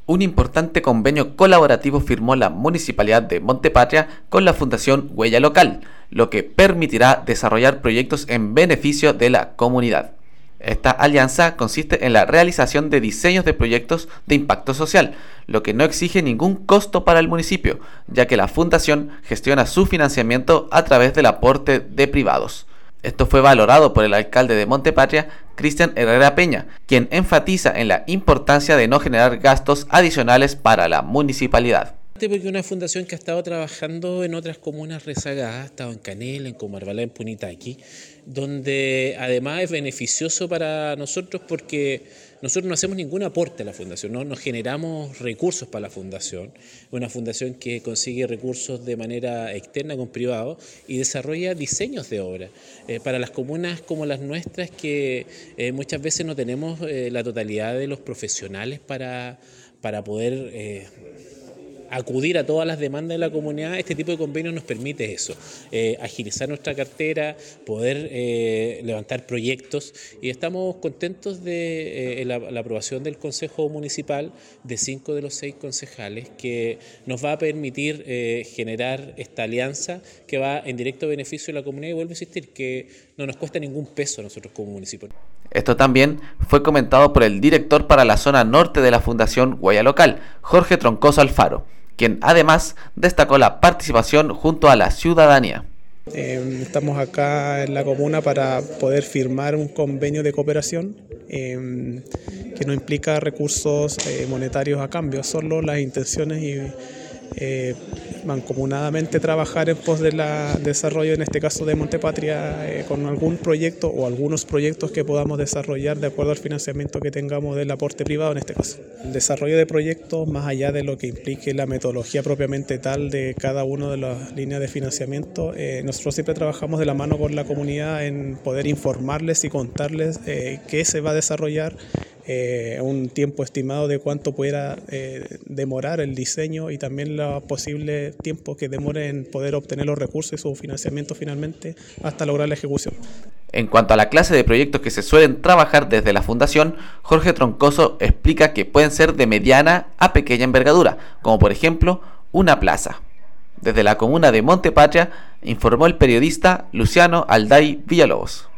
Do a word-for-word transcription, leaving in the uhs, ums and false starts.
Un importante convenio colaborativo firmó la Municipalidad de Montepatria con la Fundación Huella Local, lo que permitirá desarrollar proyectos en beneficio de la comunidad. Esta alianza consiste en la realización de diseños de proyectos de impacto social, lo que no exige ningún costo para el municipio, ya que la fundación gestiona su financiamiento a través del aporte de privados. Esto fue valorado por el alcalde de Montepatria, Cristian Herrera Peña, quien enfatiza en la importancia de no generar gastos adicionales para la municipalidad. Porque una fundación que ha estado trabajando en otras comunas rezagadas, ha estado en Canela, en Comarbalá, en Punitaqui, donde además es beneficioso para nosotros porque nosotros no hacemos ningún aporte a la fundación, no, no generamos recursos para la fundación, una fundación que consigue recursos de manera externa con privados y desarrolla diseños de obra eh, para las comunas como las nuestras que eh, muchas veces no tenemos eh, la totalidad de los profesionales para, para poder eh, acudir a todas las demandas de la comunidad. Este tipo de convenios nos permite eso, eh, agilizar nuestra cartera, poder eh, levantar proyectos y estamos contentos de eh, la, la aprobación del Consejo Municipal de cinco de los seis concejales que nos va a permitir eh, generar esta alianza que va en directo beneficio de la comunidad y vuelvo a insistir que no nos cuesta ningún peso a nosotros como municipio. Esto también fue comentado por el director para la zona norte de la Fundación Huella Local, Jorge Troncoso Alfaro, quien además destacó la participación junto a la ciudadanía. Eh, estamos acá en la comuna para poder firmar un convenio de cooperación eh, que no implica recursos eh, monetarios a cambio, solo las intenciones y eh, mancomunadamente trabajar en pos del desarrollo, en este caso de Montepatria, eh, con algún proyecto o algunos proyectos que podamos desarrollar de acuerdo al financiamiento que tengamos del aporte privado en este caso. El desarrollo de proyectos, más allá de lo que implique la metodología propiamente tal de cada una de las líneas de financiamiento, eh, nosotros siempre trabajamos de la mano con la comunidad en poder informarles y contarles eh, qué se va a desarrollar, Eh, un tiempo estimado de cuánto pudiera eh, demorar el diseño y también los posibles tiempos que demore en poder obtener los recursos y su financiamiento finalmente hasta lograr la ejecución. En cuanto a la clase de proyectos que se suelen trabajar desde la Fundación, Jorge Troncoso explica que pueden ser de mediana a pequeña envergadura, como por ejemplo una plaza. Desde la comuna de Montepatria informó el periodista Luciano Alday Villalobos.